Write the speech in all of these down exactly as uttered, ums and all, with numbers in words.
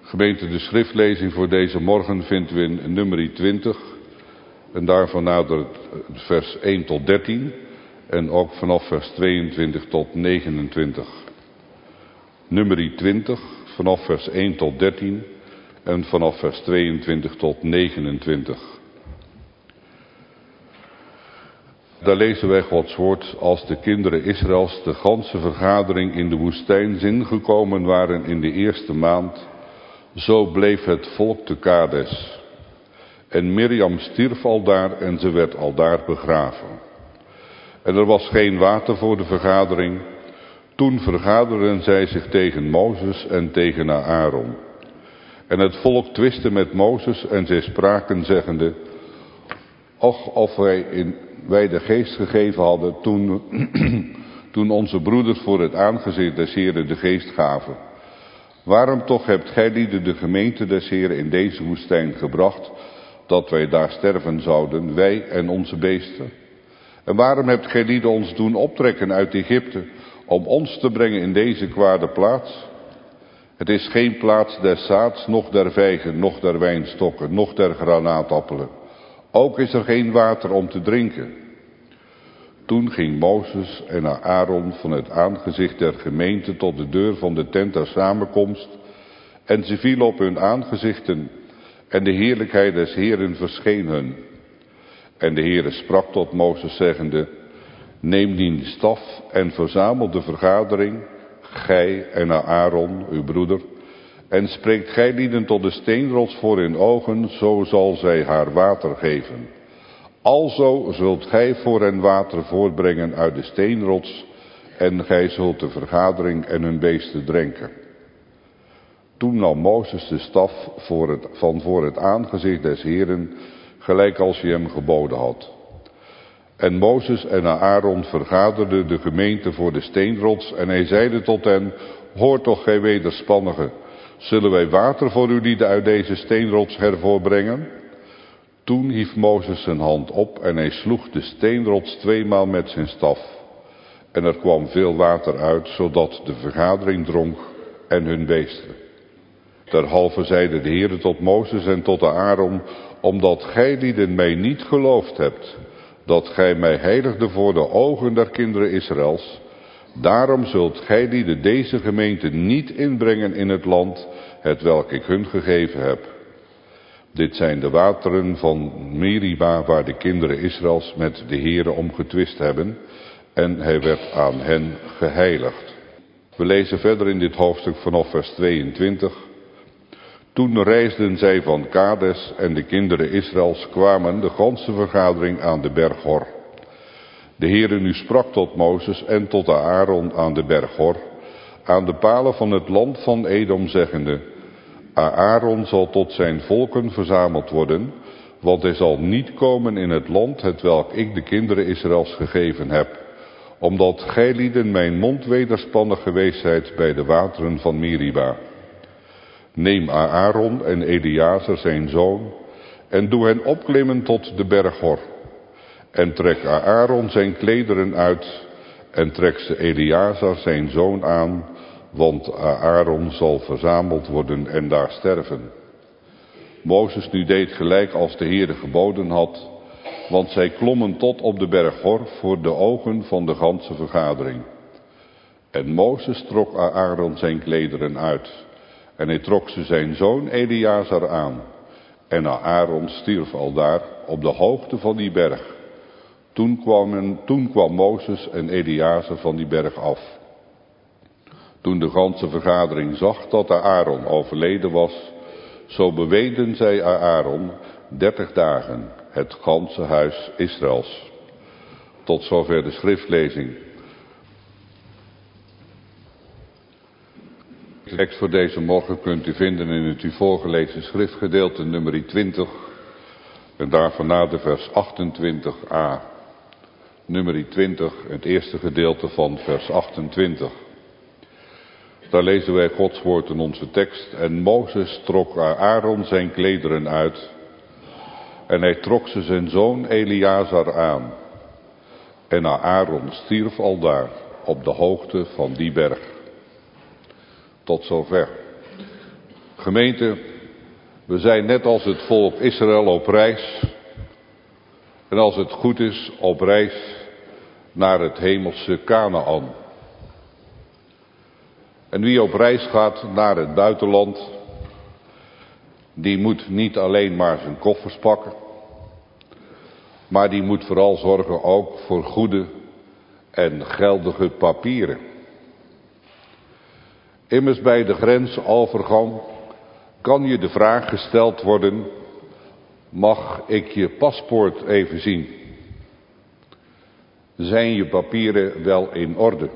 Gemeente, de schriftlezing voor deze morgen vinden we in nummer twintig. En daarvan nader vers één tot dertien. En ook vanaf vers tweeëntwintig tot negenentwintig. Nummer twintig, vanaf vers één tot dertien. En vanaf vers tweeëntwintig tot negenentwintig. Daar lezen wij Gods woord: als de kinderen Israëls de ganse vergadering in de woestijn zingekomen waren in de eerste maand, zo bleef het volk te Kades. En Mirjam stierf aldaar en ze werd aldaar begraven. En er was geen water voor de vergadering. Toen vergaderden zij zich tegen Mozes en tegen Aaron. En het volk twistte met Mozes en zij spraken zeggende: och, of wij, in, wij de geest gegeven hadden toen, toen onze broeders voor het aangezicht des Heren de geest gaven. Waarom toch hebt gij lieden de gemeente des Heren in deze woestijn gebracht, dat wij daar sterven zouden, wij en onze beesten? En waarom hebt gij lieden ons doen optrekken uit Egypte, om ons te brengen in deze kwade plaats? Het is geen plaats des zaads, noch der vijgen, noch der wijnstokken, noch der granaatappelen. Ook is er geen water om te drinken. Toen ging Mozes en Aaron van het aangezicht der gemeente tot de deur van de tent der samenkomst, en ze vielen op hun aangezichten, en de heerlijkheid des Heeren verscheen hun. En de Heere sprak tot Mozes zeggende: neem die staf en verzamel de vergadering, gij en Aaron, uw broeder, en spreekt gij lieden tot de steenrots voor hun ogen, zo zal zij haar water geven. Alzo zult gij voor hen water voortbrengen uit de steenrots, en gij zult de vergadering en hun beesten drenken. Toen nam Mozes de staf voor het, van voor het aangezicht des Heeren, gelijk als hij hem geboden had. En Mozes en Aaron vergaderden de gemeente voor de steenrots, en hij zeide tot hen: hoor toch, gij wederspannigen, zullen wij water voor u lieden uit deze steenrots hervoorbrengen? Toen hief Mozes zijn hand op en hij sloeg de steenrots tweemaal met zijn staf. En er kwam veel water uit, zodat de vergadering dronk en hun beesten. Derhalve zeide de Heere tot Mozes en tot Aaron: omdat gij lieden mij niet geloofd hebt, dat gij mij heiligde voor de ogen der kinderen Israëls, daarom zult gij lieden deze gemeente niet inbrengen in het land, hetwelk ik hun gegeven heb. Dit zijn de wateren van Meriba, waar de kinderen Israëls met de Heere om getwist hebben, en hij werd aan hen geheiligd. We lezen verder in dit hoofdstuk vanaf vers tweeëntwintig. Toen reisden zij van Kades en de kinderen Israëls kwamen de ganse vergadering aan de berg Hor. De Heere nu sprak tot Mozes en tot Aaron aan de berg Hor, aan de palen van het land van Edom, zeggende: Aaron zal tot zijn volken verzameld worden, want hij zal niet komen in het land hetwelk ik de kinderen Israëls gegeven heb, omdat gij lieden mijn mond wederspannig geweest zijt bij de wateren van Meriba. Neem Aaron en Eleazar zijn zoon, en doe hen opklimmen tot de berg Hor. En trek Aaron zijn klederen uit, en trek ze Eleazar zijn zoon aan, want Aaron zal verzameld worden en daar sterven. Mozes nu deed gelijk als de Heere geboden had, want zij klommen tot op de berg Hor voor de ogen van de ganse vergadering. En Mozes trok Aaron zijn klederen uit, en hij trok ze zijn zoon Eleazar aan. En Aaron stierf aldaar op de hoogte van die berg. Toen kwam, toen kwam Mozes en Eleazar van die berg af. Toen de ganse vergadering zag dat Aaron overleden was, zo beweden zij Aaron dertig dagen, het ganse huis Israëls. Tot zover de schriftlezing. De tekst voor deze morgen kunt u vinden in het u voorgelezen schriftgedeelte nummer twintig. En daarvan na de vers achtentwintig a. Nummer twintig, het eerste gedeelte van vers achtentwintig. Daar lezen wij Gods woord in onze tekst. En Mozes trok Aaron zijn klederen uit. En hij trok ze zijn zoon Eleazar aan. En Aaron stierf aldaar op de hoogte van die berg. Tot zover. Gemeente, we zijn net als het volk Israël op reis. En als het goed is, op reis naar het hemelse Kanaan. En wie op reis gaat naar het buitenland, die moet niet alleen maar zijn koffers pakken, maar die moet vooral zorgen ook voor goede en geldige papieren. Immers bij de grensovergang kan je de vraag gesteld worden: mag ik je paspoort even zien? Zijn je papieren wel in orde?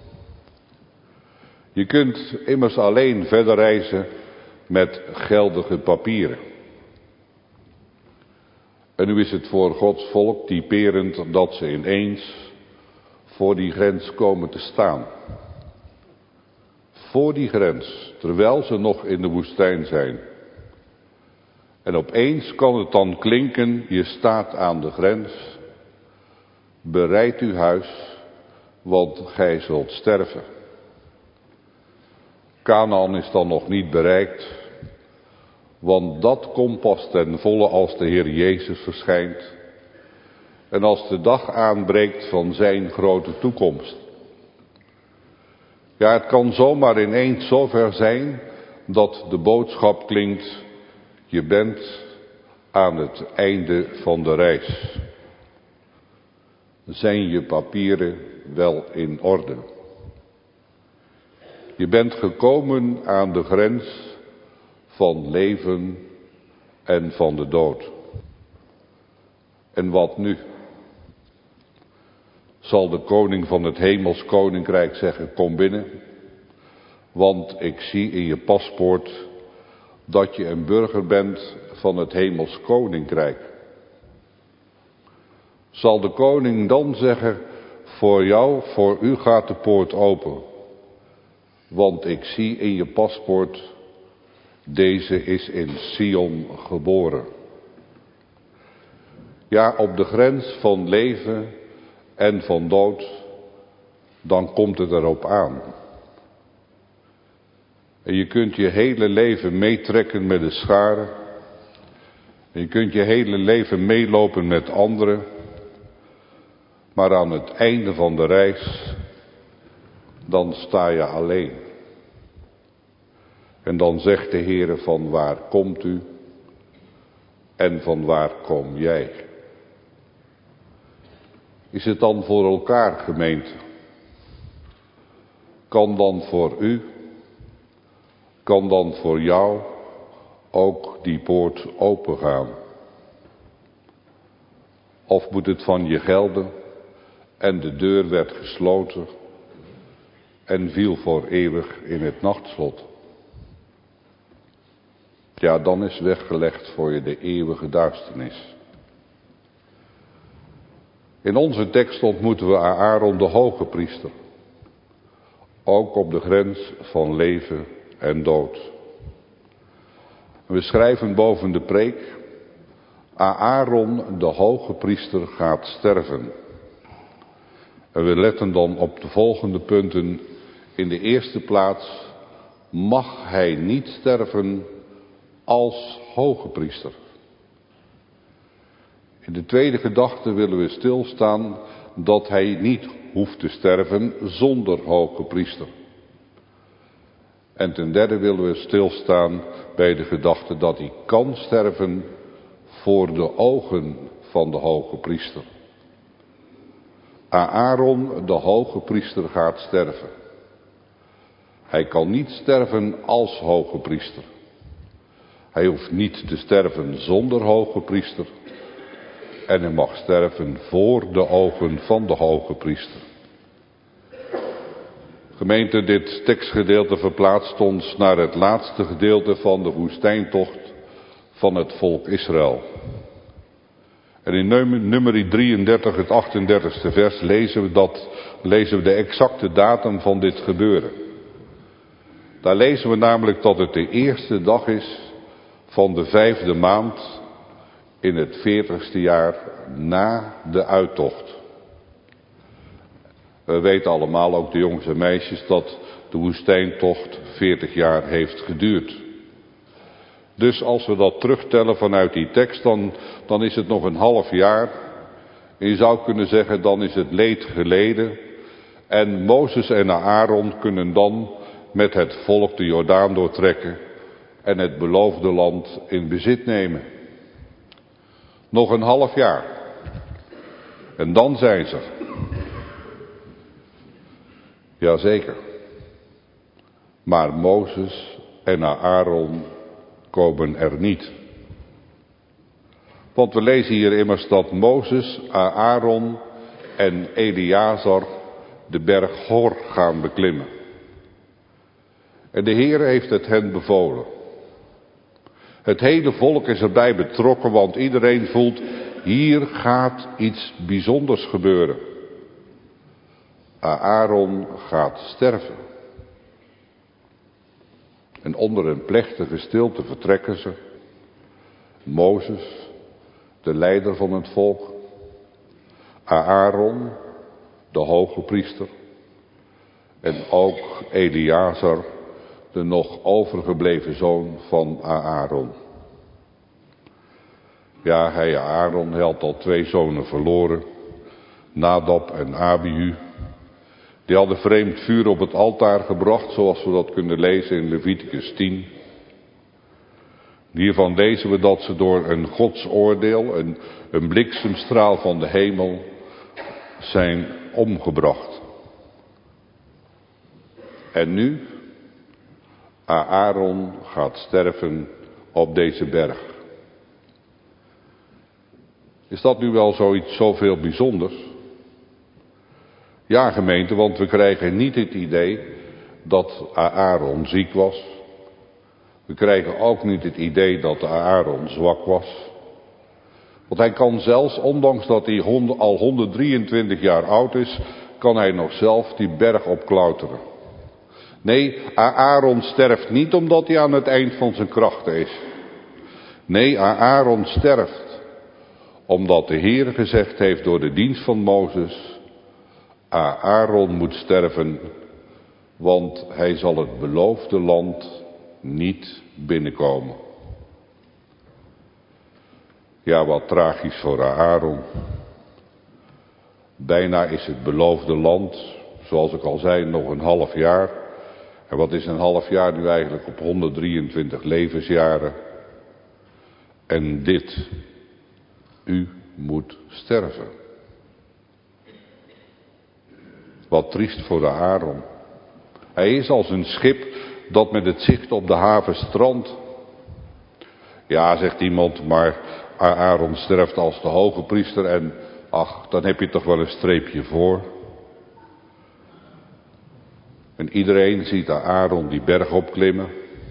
Je kunt immers alleen verder reizen met geldige papieren. En nu is het voor Gods volk typerend dat ze ineens voor die grens komen te staan. Voor die grens, terwijl ze nog in de woestijn zijn. En opeens kan het dan klinken: je staat aan de grens, bereid uw huis, want gij zult sterven. Kanaan is dan nog niet bereikt, want dat komt pas ten volle als de Heer Jezus verschijnt en als de dag aanbreekt van zijn grote toekomst. Ja, het kan zomaar ineens zover zijn dat de boodschap klinkt: je bent aan het einde van de reis. Zijn je papieren wel in orde? Je bent gekomen aan de grens van leven en van de dood. En wat nu? Zal de koning van het hemels koninkrijk zeggen: kom binnen, want ik zie in je paspoort dat je een burger bent van het hemels koninkrijk. Zal de koning dan zeggen: voor jou, voor u gaat de poort open, want ik zie in je paspoort, deze is in Sion geboren. Ja, op de grens van leven en van dood, dan komt het erop aan. En je kunt je hele leven meetrekken met de scharen. En je kunt je hele leven meelopen met anderen. Maar aan het einde van de reis, dan sta je alleen. En dan zegt de Heere: van waar komt u en van waar kom jij? Is het dan voor elkaar, gemeente? Kan dan voor u, kan dan voor jou ook die poort opengaan? Of moet het van je gelden en de deur werd gesloten en viel voor eeuwig in het nachtslot? Ja, dan is weggelegd voor je de eeuwige duisternis. In onze tekst ontmoeten we Aaron de hoge priester. Ook op de grens van leven en dood. We schrijven boven de preek: Aaron de hoge priester gaat sterven. En we letten dan op de volgende punten. In de eerste plaats: mag hij niet sterven als hoge priester. In de tweede gedachte willen we stilstaan dat hij niet hoeft te sterven zonder hoge priester. En ten derde willen we stilstaan bij de gedachte dat hij kan sterven voor de ogen van de hoge priester. Aaron, de hoge priester, gaat sterven. Hij kan niet sterven als hoge priester. Hij hoeft niet te sterven zonder hoge priester. En hij mag sterven voor de ogen van de hoge priester. Gemeente, dit tekstgedeelte verplaatst ons naar het laatste gedeelte van de woestijntocht van het volk Israël. En in nummer drieëndertig, het achtendertigste vers, lezen we, dat, lezen we de exacte datum van dit gebeuren. Daar lezen we namelijk dat het de eerste dag is van de vijfde maand in het veertigste jaar na de uittocht. We weten allemaal, ook de jongens en meisjes, dat de woestijntocht veertig jaar heeft geduurd. Dus als we dat terugtellen vanuit die tekst, dan, dan is het nog een half jaar. En je zou kunnen zeggen, dan is het leed geleden. En Mozes en Aaron kunnen dan met het volk de Jordaan doortrekken en het beloofde land in bezit nemen. Nog een half jaar. En dan zijn ze er. Jazeker. Maar Mozes en Aaron komen er niet. Want we lezen hier immers dat Mozes, Aaron en Eleazar de berg Hor gaan beklimmen. En de Heer heeft het hen bevolen. Het hele volk is erbij betrokken, want iedereen voelt, hier gaat iets bijzonders gebeuren. Aaron gaat sterven. En onder een plechtige stilte vertrekken ze. Mozes, de leider van het volk. Aaron, de hoge priester. En ook Eleazar, de nog overgebleven zoon van Aaron. Ja, hij Aaron hij had al twee zonen verloren. Nadab en Abihu. Die hadden vreemd vuur op het altaar gebracht, zoals we dat kunnen lezen in Leviticus tien. Hiervan lezen we dat ze door een godsoordeel, een, een bliksemstraal van de hemel, zijn omgebracht. En nu, Aaron gaat sterven op deze berg. Is dat nu wel zoiets zoveel bijzonders? Ja, gemeente, want we krijgen niet het idee dat Aaron ziek was. We krijgen ook niet het idee dat Aaron zwak was. Want hij kan zelfs, ondanks dat hij al honderddrieëntwintig jaar oud is, kan hij nog zelf die berg opklauteren. Nee, Aaron sterft niet omdat hij aan het eind van zijn krachten is. Nee, Aaron sterft omdat de Heer gezegd heeft door de dienst van Mozes, Aaron moet sterven, want hij zal het beloofde land niet binnenkomen. Ja, wat tragisch voor Aaron. Bijna is het beloofde land, zoals ik al zei, nog een half jaar. En wat is een half jaar nu eigenlijk op honderddrieëntwintig levensjaren? En dit, u moet sterven. Wat triest voor de Aaron. Hij is als een schip dat met het zicht op de haven strandt. Ja, zegt iemand, maar Aaron sterft als de hoge priester en ach, dan heb je toch wel een streepje voor. En iedereen ziet Aaron die berg opklimmen.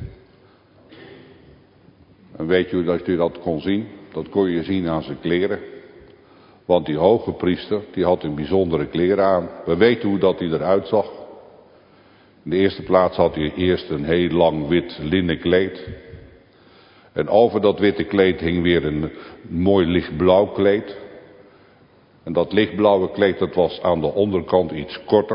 En weet je hoe dat u dat kon zien? Dat kon je zien aan zijn kleren. Want die hoge priester, die had een bijzondere kleren aan. We weten hoe dat hij eruit zag. In de eerste plaats had hij eerst een heel lang wit linnen kleed. En over dat witte kleed hing weer een mooi lichtblauw kleed. En dat lichtblauwe kleed, dat was aan de onderkant iets korter.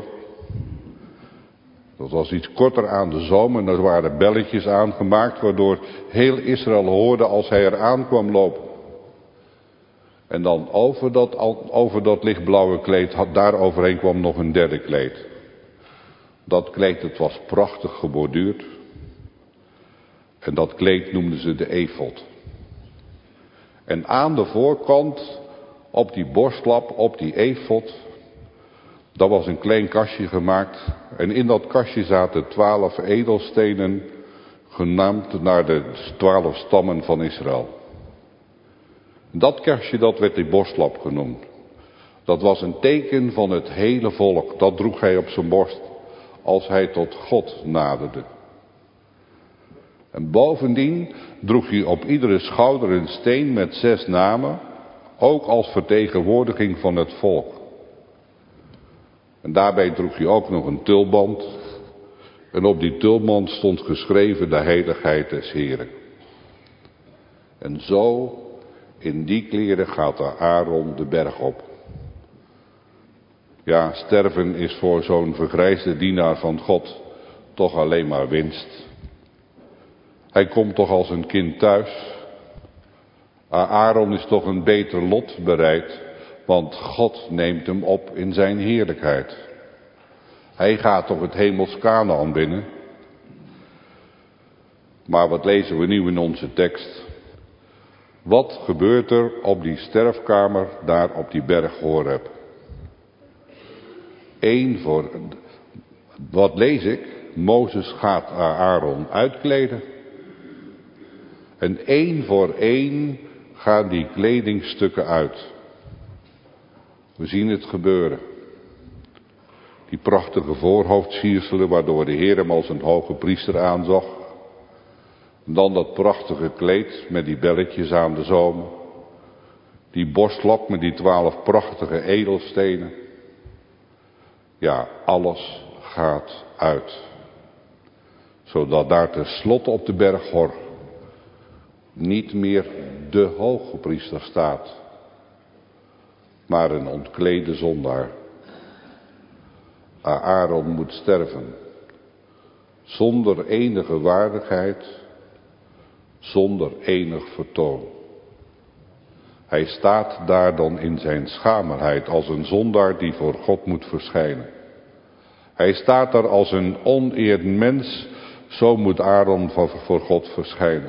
Dat was iets korter aan de zoom en er waren belletjes aangemaakt, waardoor heel Israël hoorde als hij er aankwam lopen. En dan over dat, over dat lichtblauwe kleed, daar overheen kwam nog een derde kleed. Dat kleed, het was prachtig geborduurd. En dat kleed noemden ze de efod. En aan de voorkant, op die borstlap, op die efod, daar was een klein kastje gemaakt. En in dat kastje zaten twaalf edelstenen, genaamd naar de twaalf stammen van Israël. Dat kastje, dat werd die borstlap genoemd. Dat was een teken van het hele volk. Dat droeg hij op zijn borst als hij tot God naderde. En bovendien droeg hij op iedere schouder een steen met zes namen, ook als vertegenwoordiging van het volk. En daarbij droeg hij ook nog een tulband. En op die tulband stond geschreven de heiligheid des Heren. En zo, in die kleren gaat Aaron de berg op. Ja, sterven is voor zo'n vergrijsde dienaar van God toch alleen maar winst. Hij komt toch als een kind thuis. Aaron is toch een beter lot bereid, want God neemt hem op in zijn heerlijkheid. Hij gaat toch het hemels Kanaan binnen. Maar wat lezen we nu in onze tekst? Wat gebeurt er op die sterfkamer daar op die berg Horeb? Eén voor, wat lees ik? Mozes gaat Aaron uitkleden. En één voor één gaan die kledingstukken uit. We zien het gebeuren. Die prachtige voorhoofdsierselen waardoor de Heer hem als een hoge priester aanzag. En dan dat prachtige kleed met die belletjes aan de zoom. Die borstlap met die twaalf prachtige edelstenen. Ja, alles gaat uit. Zodat daar tenslotte op de berg Hor niet meer de hoge priester staat, maar een ontklede zondaar. Aaron moet sterven, zonder enige waardigheid, zonder enig vertoon. Hij staat daar dan in zijn schamerheid als een zondaar die voor God moet verschijnen. Hij staat daar als een oneerd mens, zo moet Aaron voor God verschijnen.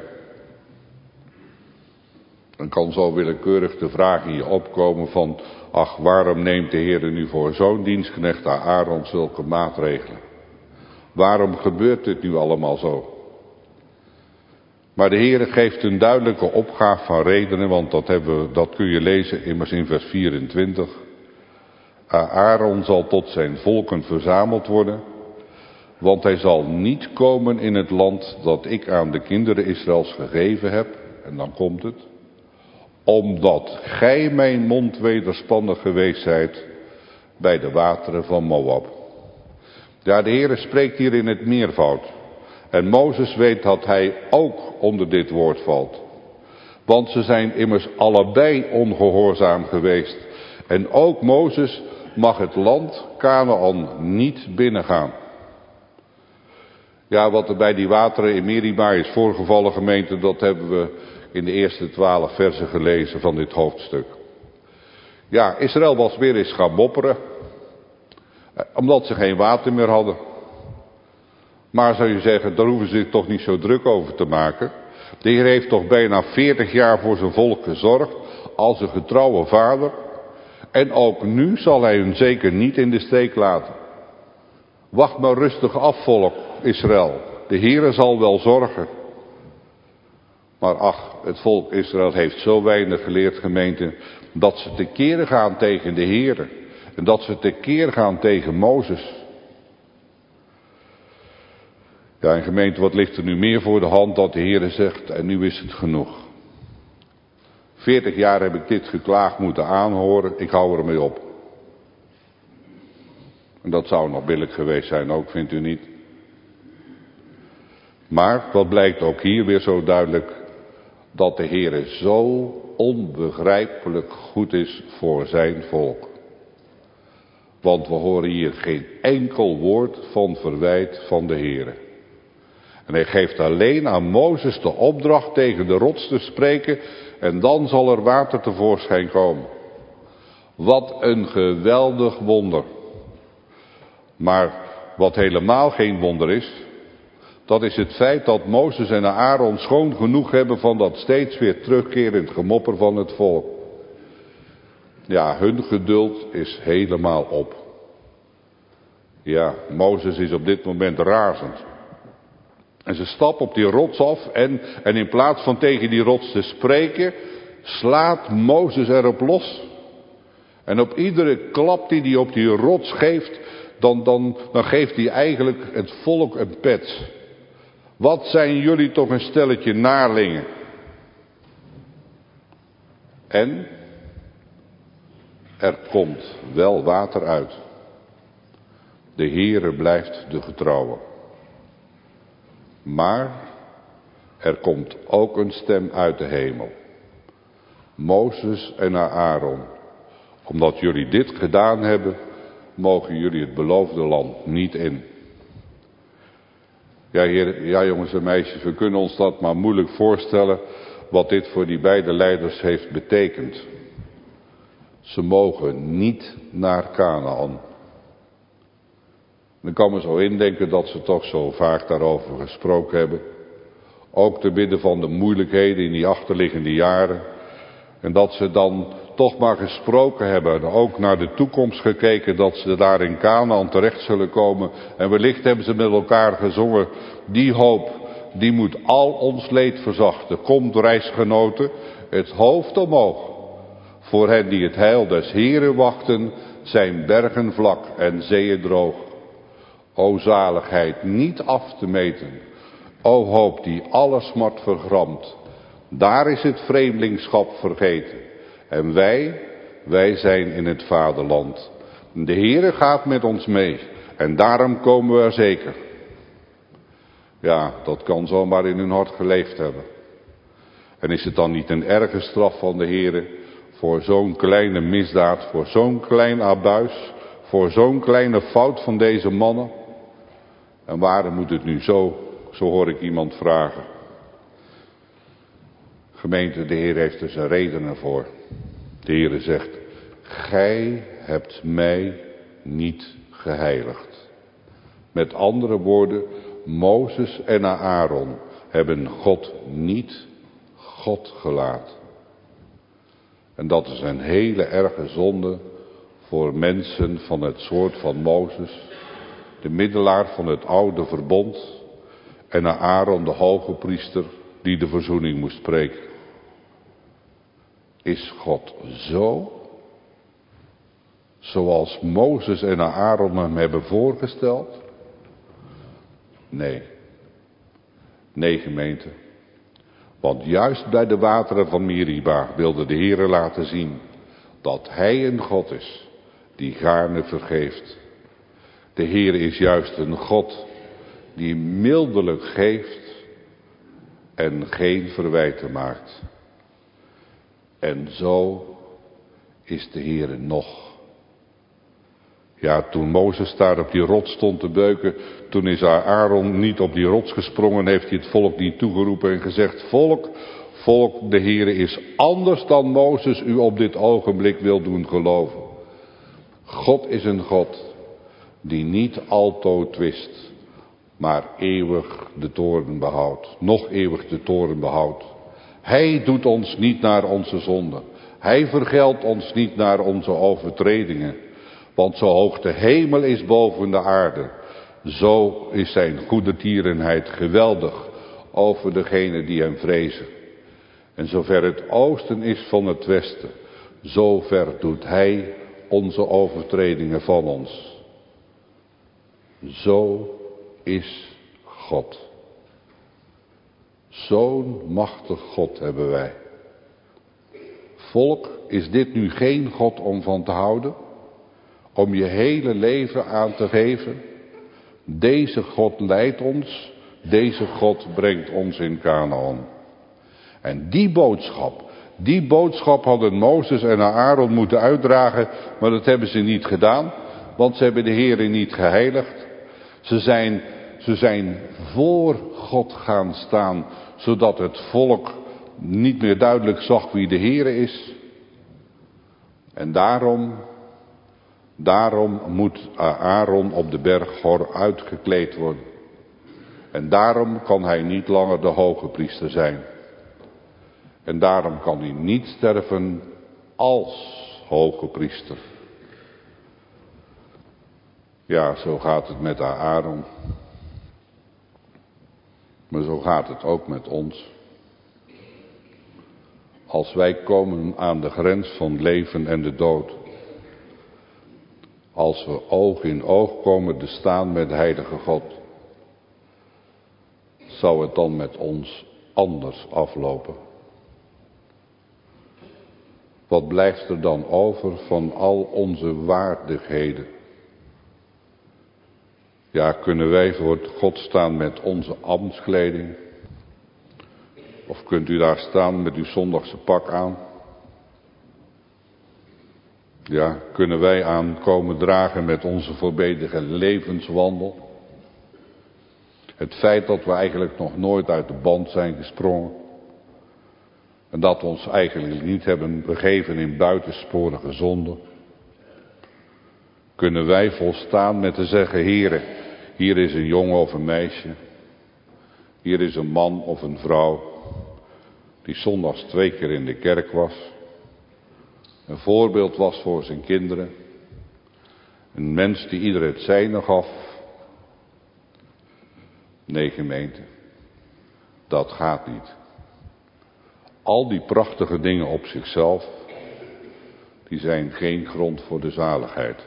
Dan kan zo willekeurig de vraag in je opkomen van, ach, waarom neemt de Heer nu voor zo'n dienstknecht Aaron zulke maatregelen? Waarom gebeurt dit nu allemaal zo? Maar de Heer geeft een duidelijke opgave van redenen, want dat, hebben we, dat kun je lezen immers in vers vierentwintig. Aaron zal tot zijn volken verzameld worden, want hij zal niet komen in het land dat ik aan de kinderen Israëls gegeven heb, en dan komt het, omdat gij mijn mond wederspannig geweest zijt bij de wateren van Moab. Ja, de Heere spreekt hier in het meervoud. En Mozes weet dat hij ook onder dit woord valt. Want ze zijn immers allebei ongehoorzaam geweest. En ook Mozes mag het land Kanaan niet binnengaan. Ja, wat er bij die wateren in Meriba is voorgevallen, gemeente, dat hebben we in de eerste twaalf versen gelezen van dit hoofdstuk. Ja, Israël was weer eens gaan mopperen, omdat ze geen water meer hadden. Maar zou je zeggen, daar hoeven ze zich toch niet zo druk over te maken. De Heer heeft toch bijna veertig jaar voor zijn volk gezorgd, als een getrouwe vader. En ook nu zal hij hun zeker niet in de steek laten. Wacht maar rustig af, volk Israël. De Heer zal wel zorgen. Maar ach, het volk Israël heeft zo weinig geleerd, gemeente, dat ze tekeer gaan tegen de Heer. En dat ze tekeer gaan tegen Mozes. Ja, en gemeente, wat ligt er nu meer voor de hand dat de Heer zegt, en nu is het genoeg. Veertig jaar heb ik dit geklaag moeten aanhoren, ik hou ermee op. En dat zou nog billig geweest zijn ook, vindt u niet? Maar, wat blijkt ook hier weer zo duidelijk, dat de Heer zo onbegrijpelijk goed is voor zijn volk. Want we horen hier geen enkel woord van verwijt van de Heer. En hij geeft alleen aan Mozes de opdracht tegen de rots te spreken en dan zal er water tevoorschijn komen. Wat een geweldig wonder. Maar wat helemaal geen wonder is, dat is het feit dat Mozes en Aaron schoon genoeg hebben van dat steeds weer terugkerend gemopper van het volk. Ja, hun geduld is helemaal op. Ja, Mozes is op dit moment razend. En ze stappen op die rots af en, en in plaats van tegen die rots te spreken, slaat Mozes erop los. En op iedere klap die hij op die rots geeft, dan, dan, dan geeft hij eigenlijk het volk een pet. Wat zijn jullie toch een stelletje naarlingen. En er komt wel water uit. De Heere blijft de getrouwe. Maar er komt ook een stem uit de hemel. Mozes en Aaron, omdat jullie dit gedaan hebben, mogen jullie het beloofde land niet in. Ja, heer, ja jongens en meisjes, we kunnen ons dat maar moeilijk voorstellen wat dit voor die beide leiders heeft betekend. Ze mogen niet naar Kanaan. Ik kan me zo indenken dat ze toch zo vaak daarover gesproken hebben. Ook te midden van de moeilijkheden in die achterliggende jaren. En dat ze dan toch maar gesproken hebben en ook naar de toekomst gekeken dat ze daar in Kanaan terecht zullen komen. En wellicht hebben ze met elkaar gezongen, die hoop, die moet al ons leed verzachten. Komt reisgenoten, het hoofd omhoog. Voor hen die het heil des Heren wachten, zijn bergen vlak en zeeën droog. O zaligheid niet af te meten, o hoop die alle smart vergramt. Daar is het vreemdelingschap vergeten. En wij, wij zijn in het vaderland. De Heere gaat met ons mee. En daarom komen we er zeker. Ja, dat kan zomaar in hun hart geleefd hebben. En is het dan niet een erge straf van de Heere voor zo'n kleine misdaad, voor zo'n klein abuis, voor zo'n kleine fout van deze mannen? En waarom moet het nu zo, zo hoor ik iemand vragen. Gemeente, de Heer heeft er zijn redenen voor. De Heer zegt, gij hebt mij niet geheiligd. Met andere woorden, Mozes en Aaron hebben God niet God gelaten. En dat is een hele erge zonde voor mensen van het soort van Mozes, de middelaar van het oude verbond, en Aaron de hoge priester die de verzoening moest spreken. Is God zo? Zoals Mozes en Aaron hem hebben voorgesteld? Nee. Nee, gemeente. Want juist bij de wateren van Meriba wilde de Heere laten zien dat hij een God is die gaarne vergeeft. De Heere is juist een God die mildelijk geeft en geen verwijten maakt. En zo is de Heere nog. Ja, toen Mozes daar op die rots stond te beuken, toen is Aaron niet op die rots gesprongen, heeft hij het volk niet toegeroepen en gezegd, volk, volk, de Heere is anders dan Mozes u op dit ogenblik wil doen geloven. God is een God die niet altoos twist, maar eeuwig de toorn behoudt, nog eeuwig de toorn behoudt. Hij doet ons niet naar onze zonden. Hij vergeldt ons niet naar onze overtredingen. Want zo hoog de hemel is boven de aarde, zo is zijn goedertierenheid geweldig over degenen die hem vrezen. En zover het oosten is van het westen, zover doet hij onze overtredingen van ons. Zo is God. Zo'n machtig God hebben wij. Volk, is dit nu geen God om van te houden? Om je hele leven aan te geven? Deze God leidt ons, deze God brengt ons in Kanaan. En die boodschap, die boodschap hadden Mozes en Aaron moeten uitdragen, maar dat hebben ze niet gedaan, want ze hebben de Heere niet geheiligd. Ze zijn, ze zijn voor God gaan staan, zodat het volk niet meer duidelijk zag wie de Heere is. En daarom, daarom moet Aaron op de berg Hor uitgekleed worden. En daarom kan hij niet langer de hoge priester zijn. En daarom kan hij niet sterven als hoge priester. Ja, zo gaat het met Aaron. Maar zo gaat het ook met ons. Als wij komen aan de grens van leven en de dood. Als we oog in oog komen te staan met de heilige God. Zou het dan met ons anders aflopen? Wat blijft er dan over van al onze waardigheden? Ja, kunnen wij voor God staan met onze ambtskleding? Of kunt u daar staan met uw zondagse pak aan? Ja, kunnen wij aankomen dragen met onze voorbedige levenswandel? Het feit dat we eigenlijk nog nooit uit de band zijn gesprongen. En dat we ons eigenlijk niet hebben begeven in buitensporige zonde. Kunnen wij volstaan met te zeggen, Heere, hier is een jongen of een meisje. Hier is een man of een vrouw. Die zondags twee keer in de kerk was. Een voorbeeld was voor zijn kinderen. Een mens die ieder het zijne gaf. Nee, gemeente. Dat gaat niet. Al die prachtige dingen op zichzelf, die zijn geen grond voor de zaligheid.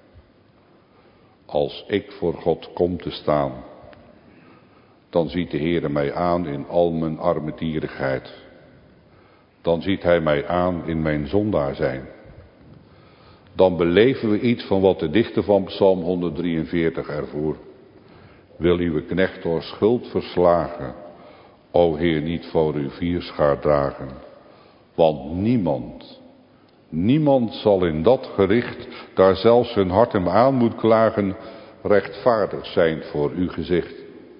Als ik voor God kom te staan, dan ziet de Heere mij aan in al mijn armetierigheid. Dan ziet Hij mij aan in mijn zondaar zijn. Dan beleven we iets van wat de dichter van Psalm honderddrieënveertig ervoer. Wil uw knecht door schuld verslagen, o Heer, niet voor uw vierschaar dragen. Want niemand, niemand zal in dat gericht, daar zelfs zijn hart hem aan moet klagen, rechtvaardig zijn voor uw gezicht.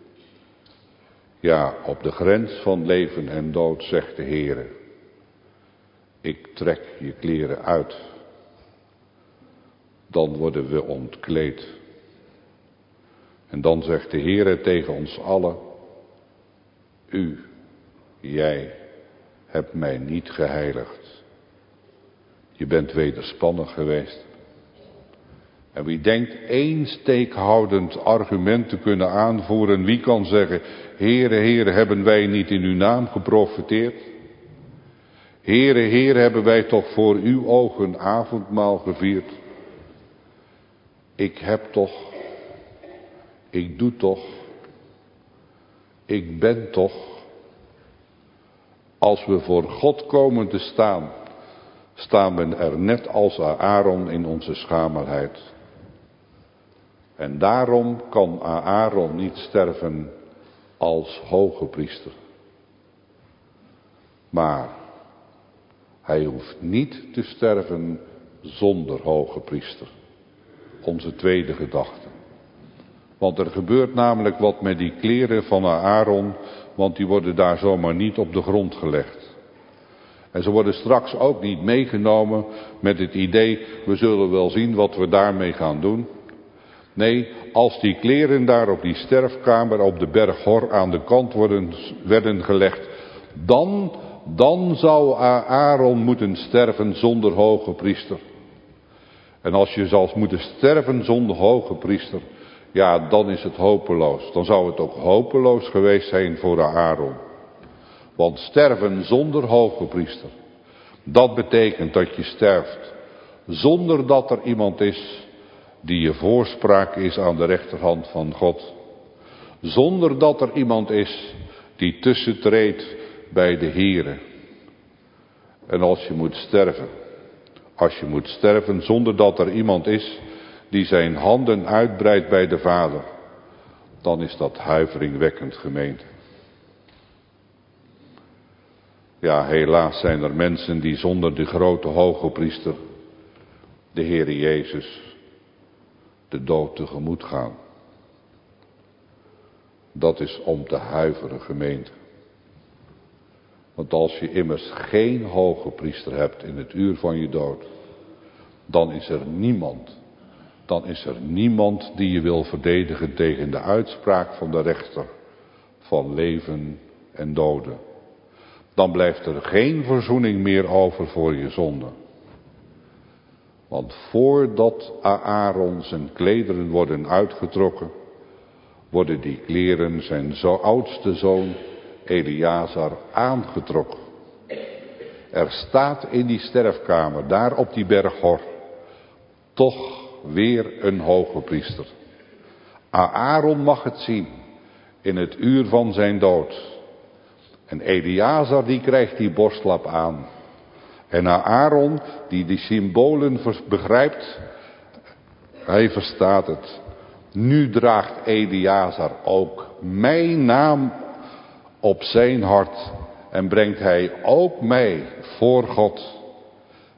Ja, op de grens van leven en dood zegt de Heere, ik trek je kleren uit. Dan worden we ontkleed. En dan zegt de Heere tegen ons allen, u, jij, hebt mij niet geheiligd. Je bent wederspannig geweest. En wie denkt één steekhoudend argument te kunnen aanvoeren, wie kan zeggen, Heere, Heere, hebben wij niet in uw naam geprofeteerd? Heere, Heere, hebben wij toch voor uw ogen avondmaal gevierd? Ik heb toch, ik doe toch, ik ben toch. Als we voor God komen te staan, staan we er net als Aaron in onze schamelheid. En daarom kan Aaron niet sterven als hoge priester. Maar hij hoeft niet te sterven zonder hoge priester. Onze tweede gedachte. Want er gebeurt namelijk wat met die kleren van Aaron, want die worden daar zomaar niet op de grond gelegd. En ze worden straks ook niet meegenomen met het idee, we zullen wel zien wat we daarmee gaan doen. Nee, als die kleren daar op die sterfkamer op de berg Hor aan de kant worden, werden gelegd, dan, dan zou Aaron moeten sterven zonder hoge priester. En als je zal moeten sterven zonder hoge priester, ja, dan is het hopeloos. Dan zou het ook hopeloos geweest zijn voor Aaron. Want sterven zonder hoge priester, dat betekent dat je sterft zonder dat er iemand is die je voorspraak is aan de rechterhand van God. Zonder dat er iemand is die tussentreedt bij de Heere. En als je moet sterven, als je moet sterven zonder dat er iemand is die zijn handen uitbreidt bij de Vader, dan is dat huiveringwekkend, gemeente. Ja, helaas zijn er mensen die zonder de grote hoge priester, de Heere Jezus, de dood tegemoet gaan. Dat is om te huiveren, gemeente. Want als je immers geen hoge priester hebt in het uur van je dood, dan is er niemand, dan is er niemand die je wil verdedigen tegen de uitspraak van de rechter van leven en doden. Dan blijft er geen verzoening meer over voor je zonde. Want voordat Aaron zijn klederen worden uitgetrokken, worden die kleren zijn zo oudste zoon Eleazar aangetrokken. Er staat in die sterfkamer, daar op die berg Hor, toch weer een hoge priester. Aaron mag het zien in het uur van zijn dood. En Eleazar die krijgt die borstlap aan. En Aaron die die symbolen begrijpt, hij verstaat het. Nu draagt Eleazar ook mijn naam op zijn hart en brengt hij ook mij voor God.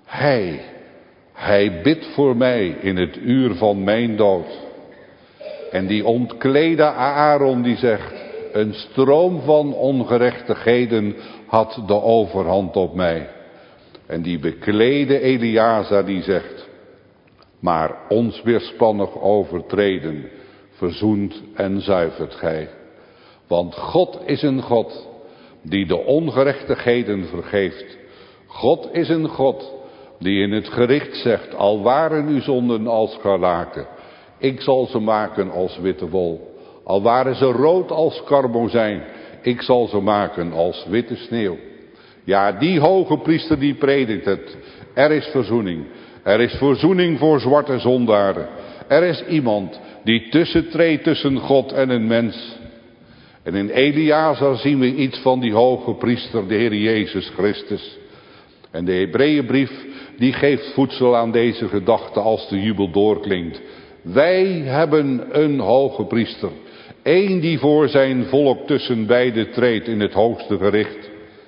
Hij, hij bidt voor mij in het uur van mijn dood. En die ontklede Aaron die zegt, een stroom van ongerechtigheden had de overhand op mij. En die beklede Eleazar die zegt, maar ons weerspannig overtreden verzoent en zuivert gij. Want God is een God die de ongerechtigheden vergeeft. God is een God die in het gericht zegt, al waren uw zonden als scharlaken, ik zal ze maken als witte wol. Al waren ze rood als karmozijn, ik zal ze maken als witte sneeuw. Ja, die hoge priester die predikt het. Er is verzoening. Er is verzoening voor zwarte zondaren. Er is iemand die tussentreedt tussen God en een mens. En in Eleazar zien we iets van die hoge priester, de Heer Jezus Christus. En de Hebreeënbrief die geeft voedsel aan deze gedachte als de jubel doorklinkt. Wij hebben een hoge priester. Eén die voor zijn volk tussen beiden treedt in het hoogste gericht.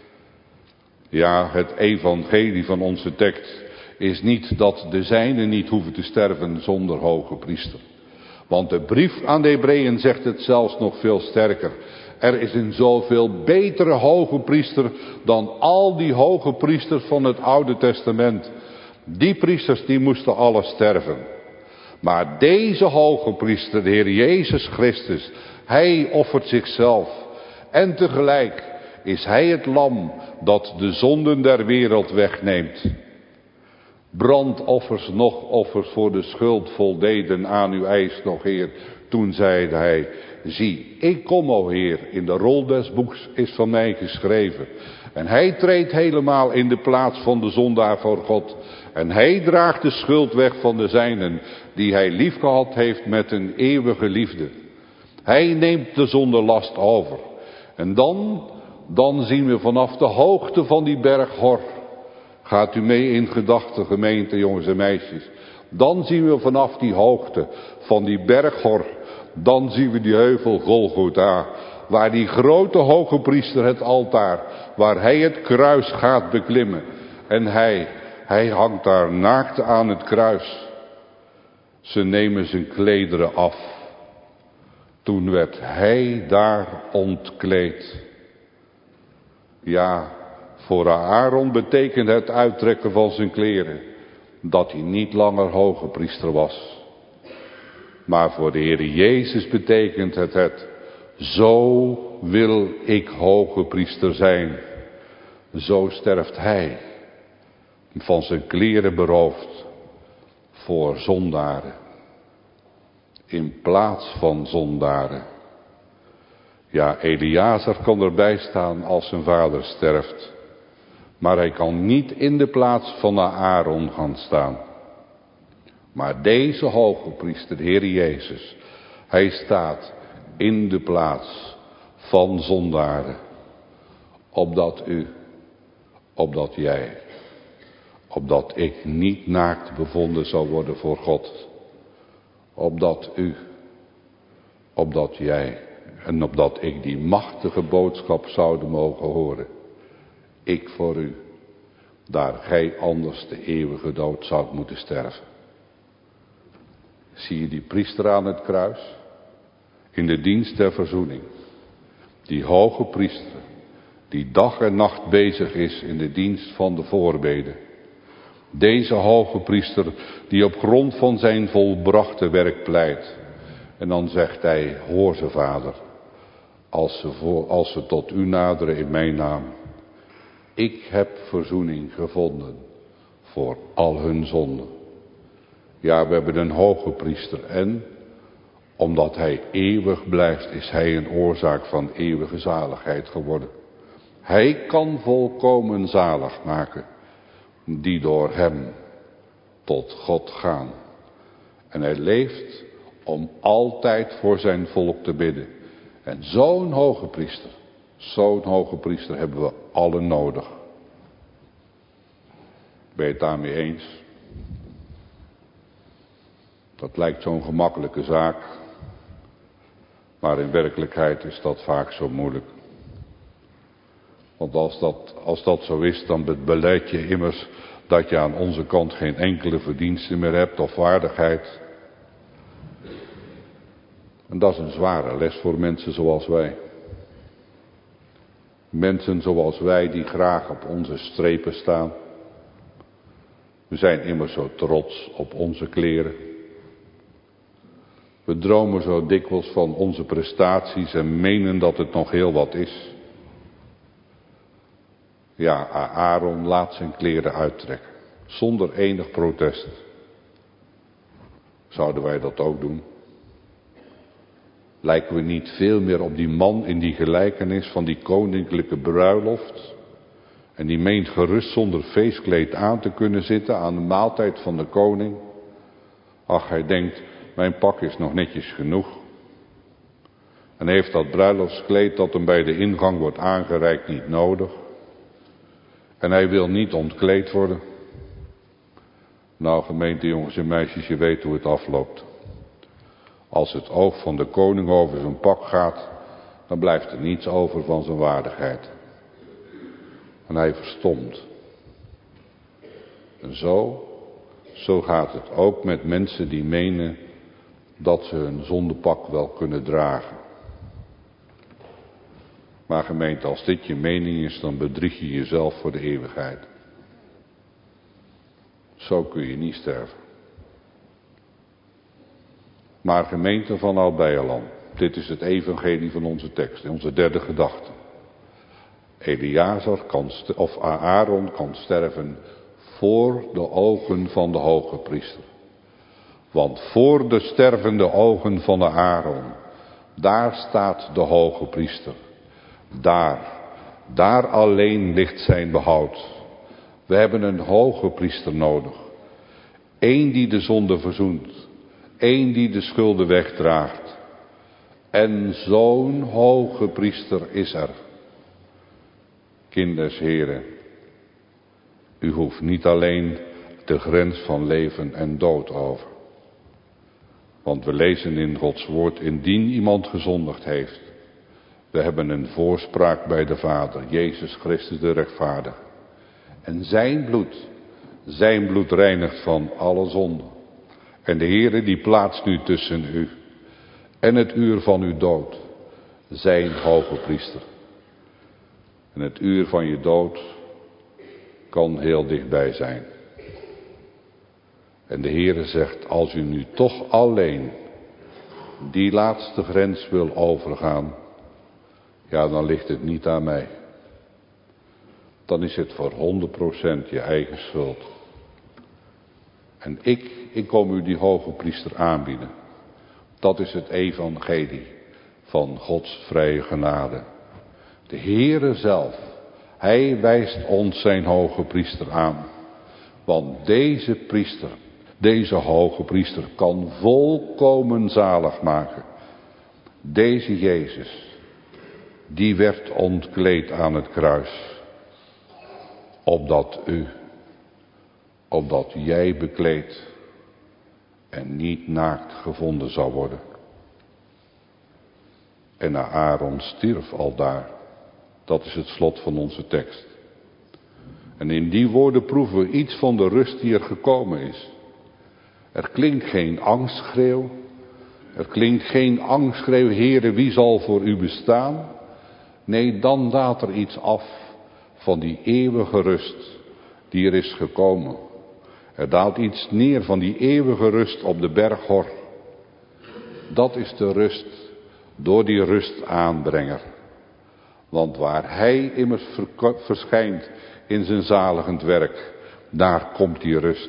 Ja, het evangelie van onze tekst is niet dat de zijnen niet hoeven te sterven zonder hoge priester. Want de brief aan de Hebreeën zegt het zelfs nog veel sterker. Er is een zoveel betere hoge priester dan al die hoge priesters van het Oude Testament. Die priesters die moesten alle sterven. Maar deze hoge priester, de Heer Jezus Christus, hij offert zichzelf. En tegelijk is hij het lam dat de zonden der wereld wegneemt. Brandoffers, nog offers voor de schuld voldeden aan uw eis nog, Heer. Toen zeide hij, zie, ik kom, o Heer, in de rol des boeks is van mij geschreven. En hij treedt helemaal in de plaats van de zondaar voor God. En hij draagt de schuld weg van de zijnen, die hij liefgehad heeft met een eeuwige liefde. Hij neemt de zondelast over. En dan, dan zien we vanaf de hoogte van die berg Hor. Gaat u mee in gedachten, gemeente, jongens en meisjes. Dan zien we vanaf die hoogte van die berg Hor, dan zien we die heuvel Golgotha, waar die grote hoge priester het altaar, waar hij het kruis gaat beklimmen. En hij, hij hangt daar naakt aan het kruis. Ze nemen zijn klederen af. Toen werd hij daar ontkleed. Ja, voor Aaron betekent het uittrekken van zijn kleren dat hij niet langer hoge priester was. Maar voor de Heer Jezus betekent het het, zo wil ik hoge priester zijn. Zo sterft hij, van zijn kleren beroofd, voor zondaren. In plaats van zondaren. Ja, Eleazar kan erbij staan als zijn vader sterft. Maar hij kan niet in de plaats van Aaron gaan staan. Maar deze hoge priester, de Heer Jezus, hij staat in de plaats van zondaren. Opdat u, opdat jij, opdat ik niet naakt bevonden zou worden voor God. Opdat u, opdat jij en opdat ik die machtige boodschap zouden mogen horen. Ik voor u, daar gij anders de eeuwige dood zoudt moeten sterven. Zie je die priester aan het kruis? In de dienst der verzoening. Die hoge priester, die dag en nacht bezig is in de dienst van de voorbeden. Deze hoge priester die op grond van zijn volbrachte werk pleit. En dan zegt hij, hoor ze vader, als ze, voor, als ze tot u naderen in mijn naam. Ik heb verzoening gevonden voor al hun zonden. Ja, we hebben een hoge priester en omdat hij eeuwig blijft, is hij een oorzaak van eeuwige zaligheid geworden. Hij kan volkomen zalig maken die door hem tot God gaan. En hij leeft om altijd voor zijn volk te bidden. En zo'n hoge priester, zo'n hoge priester hebben we allen nodig. Ben je het daarmee eens? Dat lijkt zo'n gemakkelijke zaak. Maar in werkelijkheid is dat vaak zo moeilijk. Want als dat, als dat zo is, dan beleid je immers dat je aan onze kant geen enkele verdienste meer hebt of waardigheid. En dat is een zware les voor mensen zoals wij. Mensen zoals wij die graag op onze strepen staan. We zijn immers zo trots op onze kleren. We dromen zo dikwijls van onze prestaties en menen dat het nog heel wat is. Ja, Aaron laat zijn kleren uittrekken, zonder enig protest. Zouden wij dat ook doen? Lijken we niet veel meer op die man in die gelijkenis van die koninklijke bruiloft? En die meent gerust zonder feestkleed aan te kunnen zitten aan de maaltijd van de koning. Ach, hij denkt, mijn pak is nog netjes genoeg. En heeft dat bruiloftskleed dat hem bij de ingang wordt aangereikt niet nodig. En hij wil niet ontkleed worden. Nou, gemeente jongens en meisjes, je weet hoe het afloopt. Als het oog van de koning over zijn pak gaat, dan blijft er niets over van zijn waardigheid. En hij verstomt. En zo, zo gaat het ook met mensen die menen dat ze hun zondepak wel kunnen dragen. Maar gemeente, als dit je mening is, dan bedrieg je jezelf voor de eeuwigheid. Zo kun je niet sterven. Maar gemeente van Oud-Beierland, dit is het evangelie van onze tekst, onze derde gedachte. Eleazar kan, of Aaron kan sterven voor de ogen van de hoge priester. Want voor de stervende ogen van de Aaron, daar staat de hoge priester. Daar, daar alleen ligt zijn behoud. We hebben een hoge priester nodig. Eén die de zonde verzoent. Eén die de schulden wegdraagt. En zo'n hoge priester is er. Kinders, heren, u hoeft niet alleen de grens van leven en dood over. Want we lezen in Gods woord, indien iemand gezondigd heeft. We hebben een voorspraak bij de Vader, Jezus Christus de rechtvaardige. En zijn bloed, zijn bloed reinigt van alle zonde. En de Heere die plaatst nu tussen u en het uur van uw dood, zijn hoge priester. En het uur van je dood kan heel dichtbij zijn. En de Heere zegt, als u nu toch alleen die laatste grens wil overgaan, ja, dan ligt het niet aan mij. Dan is het voor honderd procent je eigen schuld. En ik, ik kom u die hoge priester aanbieden. Dat is het evangelie van Gods vrije genade. De Heere zelf, hij wijst ons zijn hoge priester aan. Want deze priester, deze hoge priester kan volkomen zalig maken. Deze Jezus, die werd ontkleed aan het kruis. Opdat u, opdat jij bekleed en niet naakt gevonden zou worden. En Aaron stierf al daar. Dat is het slot van onze tekst. En in die woorden proeven we iets van de rust die er gekomen is. Er klinkt geen angstschreeuw. Er klinkt geen angstschreeuw, Heere, wie zal voor u bestaan? Nee, dan daalt er iets af van die eeuwige rust die er is gekomen. Er daalt iets neer van die eeuwige rust op de berg Hor. Dat is de rust door die rustaanbrenger. Want waar hij immers verschijnt in zijn zaligend werk, daar komt die rust.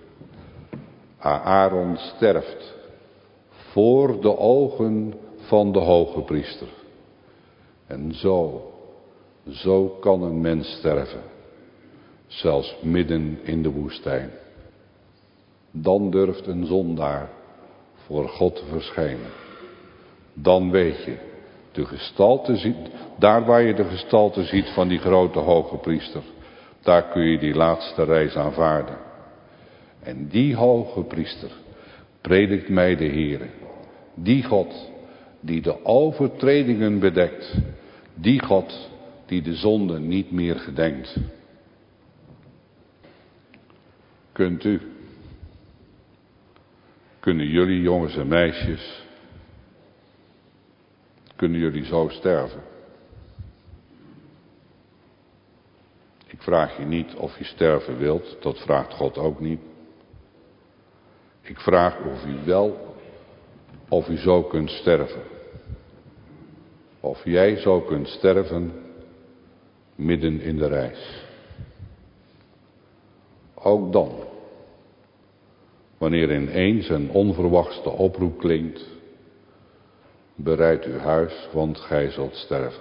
Aaron sterft voor de ogen van de hoge priester. En zo, zo kan een mens sterven, zelfs midden in de woestijn. Dan durft een zondaar voor God te verschijnen. Dan weet je, de gestalte ziet, daar waar je de gestalte ziet van die grote hoge priester, daar kun je die laatste reis aanvaarden. En die hoge priester predikt mij de Heere. Die God die de overtredingen bedekt. Die God die de zonde niet meer gedenkt. Kunt u, kunnen jullie jongens en meisjes Kunnen jullie zo sterven? Ik vraag je niet of je sterven wilt, dat vraagt God ook niet. Ik vraag of u wel, of u zo kunt sterven. Of jij zo kunt sterven midden in de reis. Ook dan, wanneer ineens een onverwachts de oproep klinkt, bereid uw huis, want gij zult sterven.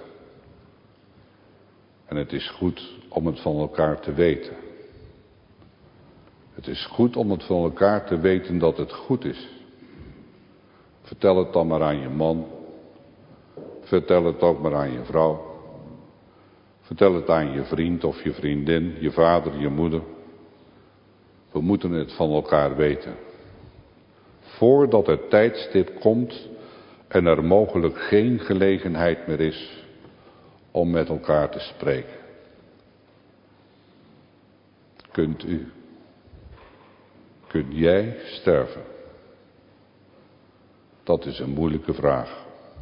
En het is goed om het van elkaar te weten. Het is goed om het van elkaar te weten dat het goed is. Vertel het dan maar aan je man. Vertel het ook maar aan je vrouw. Vertel het aan je vriend of je vriendin, je vader, je moeder. We moeten het van elkaar weten. Voordat het tijdstip komt en er mogelijk geen gelegenheid meer is om met elkaar te spreken. Kunt u, kunt jij sterven? Dat is een moeilijke vraag.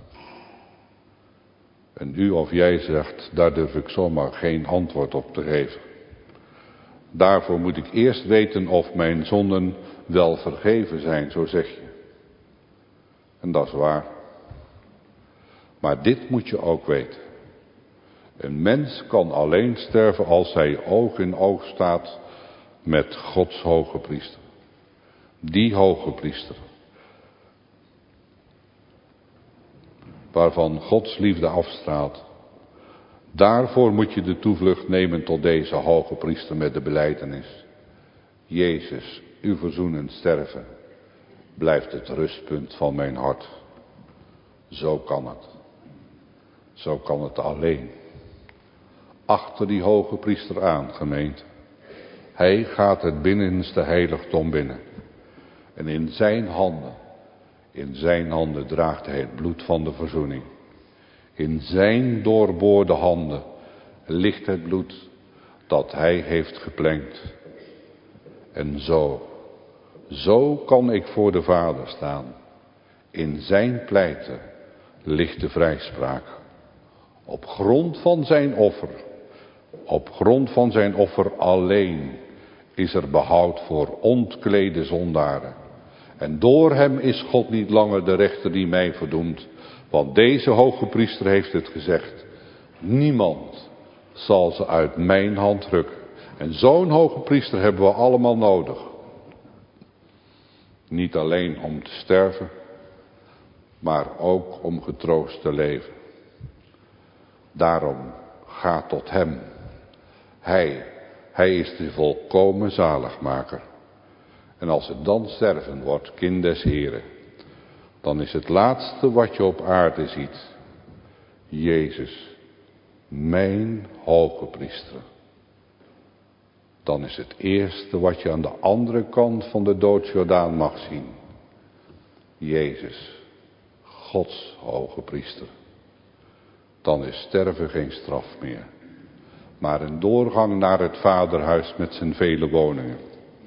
En u of jij zegt, daar durf ik zomaar geen antwoord op te geven. Daarvoor moet ik eerst weten of mijn zonden wel vergeven zijn, zo zeg je. En dat is waar. Maar dit moet je ook weten. Een mens kan alleen sterven als hij oog in oog staat met Gods hoge priester. Die hoge priester. Waarvan Gods liefde afstraalt. Daarvoor moet je de toevlucht nemen tot deze hoge priester met de belijdenis. Jezus, uw verzoenend sterven, blijft het rustpunt van mijn hart. Zo kan het. Zo kan het alleen. Achter die hoge priester aan, gemeente. Hij gaat het binnenste heiligdom binnen. En in zijn handen, in zijn handen draagt hij het bloed van de verzoening. In zijn doorboorde handen ligt het bloed dat hij heeft geplengd. En zo, zo kan ik voor de Vader staan. In zijn pleiten ligt de vrijspraak. Op grond van zijn offer, op grond van zijn offer alleen is er behoud voor ontklede zondaren. En door hem is God niet langer de rechter die mij verdoemt. Want deze hoge priester heeft het gezegd. Niemand zal ze uit mijn hand rukken. En zo'n hoge priester hebben we allemaal nodig. Niet alleen om te sterven, maar ook om getroost te leven. Daarom ga tot hem. Hij, hij is de volkomen zaligmaker. En als het dan sterven wordt, kind des Heren, dan is het laatste wat je op aarde ziet, Jezus, mijn hoge priester. Dan is het eerste wat je aan de andere kant van de doodsjordaan mag zien, Jezus, Gods hoge priester. Dan is sterven geen straf meer, maar een doorgang naar het vaderhuis met zijn vele woningen.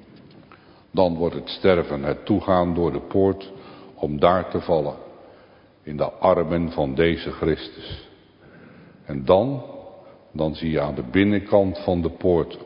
Dan wordt het sterven het toegaan door de poort om daar te vallen in de armen van deze Christus. En dan, dan zie je aan de binnenkant van de poort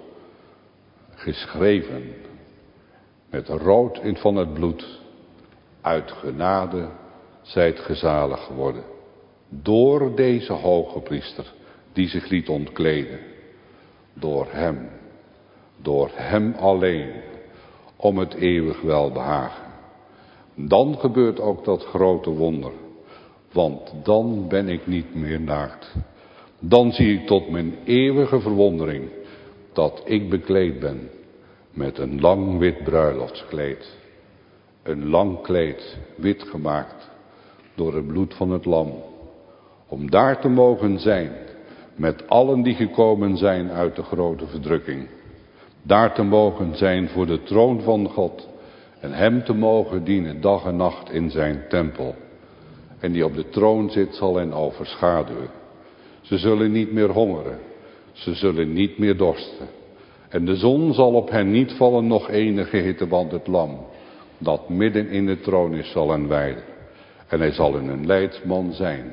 geschreven met rood in van het bloed: uit genade zijt gezalig geworden. Door deze hoge priester die zich liet ontkleden. Door hem, door hem alleen, om het eeuwig welbehagen. Dan gebeurt ook dat grote wonder. Want dan ben ik niet meer naakt. Dan zie ik tot mijn eeuwige verwondering dat ik bekleed ben met een lang wit bruiloftskleed. Een lang kleed, wit gemaakt door het bloed van het lam. Om daar te mogen zijn met allen die gekomen zijn uit de grote verdrukking. Daar te mogen zijn voor de troon van God. En hem te mogen dienen dag en nacht in zijn tempel. En die op de troon zit zal hen overschaduwen. Ze zullen niet meer hongeren. Ze zullen niet meer dorsten. En de zon zal op hen niet vallen, nog enige hitte, want het lam dat midden in de troon is zal hen weiden. En hij zal hun een leidsman zijn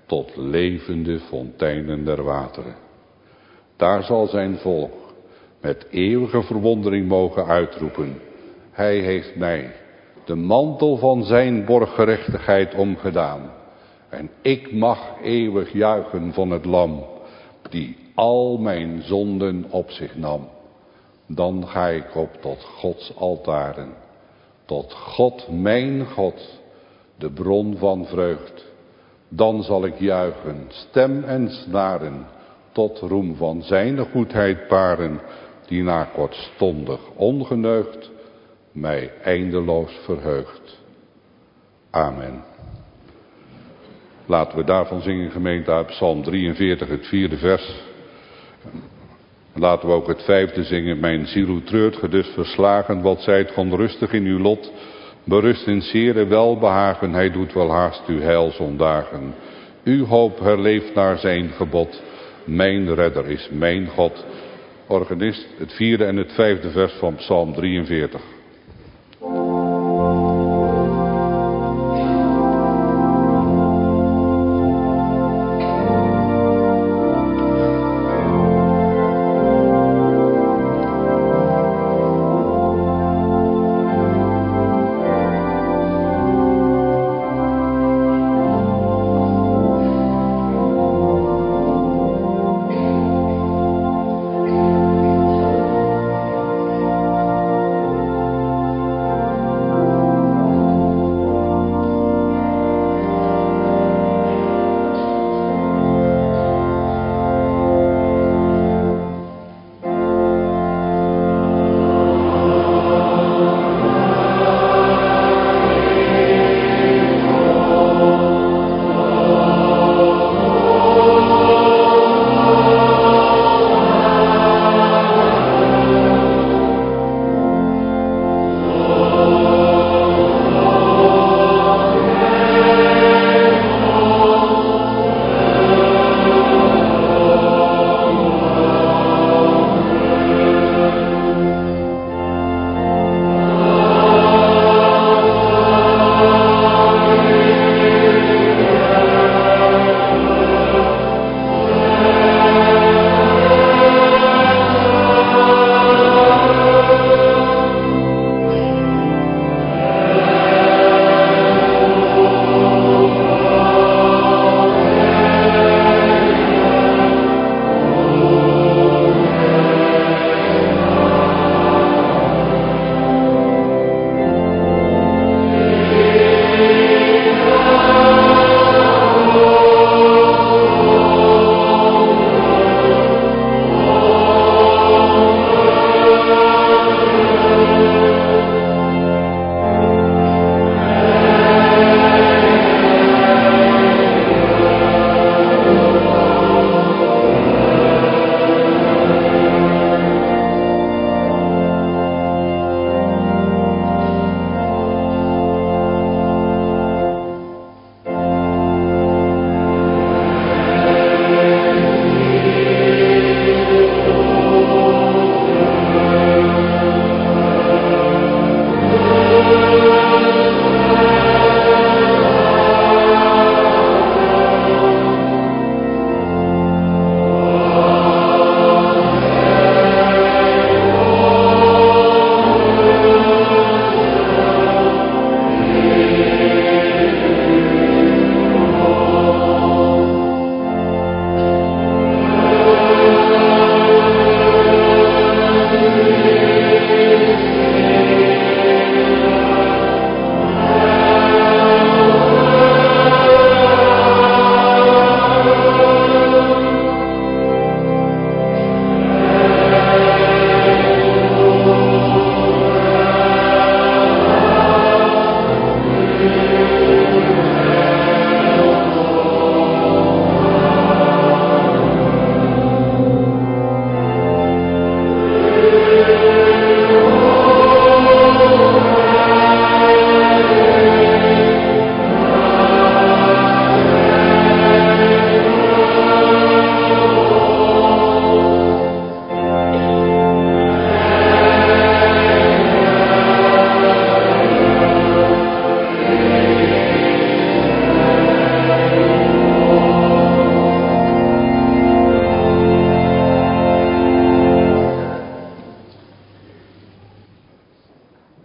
tot levende fonteinen der wateren. Daar zal zijn volk met eeuwige verwondering mogen uitroepen: hij heeft mij de mantel van zijn borggerechtigheid omgedaan. En ik mag eeuwig juichen van het lam, die al mijn zonden op zich nam. Dan ga ik op tot Gods altaren, tot God mijn God, de bron van vreugd. Dan zal ik juichen, stem en snaren, tot roem van zijn goedheid paren, die na kortstondig ongeneugd mij eindeloos verheugt. Amen. Laten we daarvan zingen, gemeente, uit Psalm drieënveertig, het vierde vers. Laten we ook het vijfde zingen. Mijn ziel hoe treurt ge dus verslagen, wat zijt van rustig in uw lot. Berust in zere welbehagen, hij doet wel haast uw heil zondagen. Uw hoop herleeft naar zijn gebod, mijn redder is mijn God. Organist, het vierde en het vijfde vers van Psalm drieënveertig.